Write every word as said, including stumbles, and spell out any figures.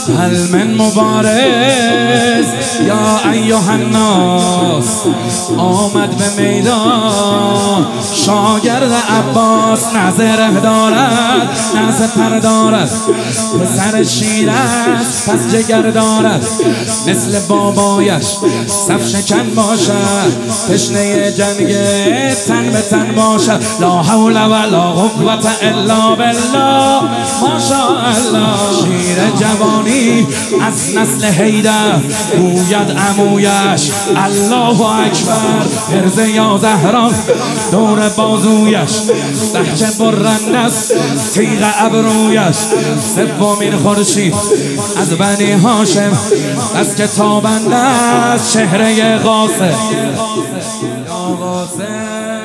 هل من مبارز یا ایها الناس. آمد به میدان شاگرد عباس، نه زره دارد نه سپر دارد، پسر شیر است پس جگر دارد، مثل بابایش صف شکن باشد، تشنه جنگ تن به تن باشد. لا حول ولا قوة الا بالله ماشاءالله. شیر جوانی از نسل حیدر گوید عمویش الله اکبر. حرز یا زهران دور بازویش، لهجه برنده است تیغ ابرویش. سومین خورشید از بنی هاشم، از کتابنده است چهره قاسم. یا قاسم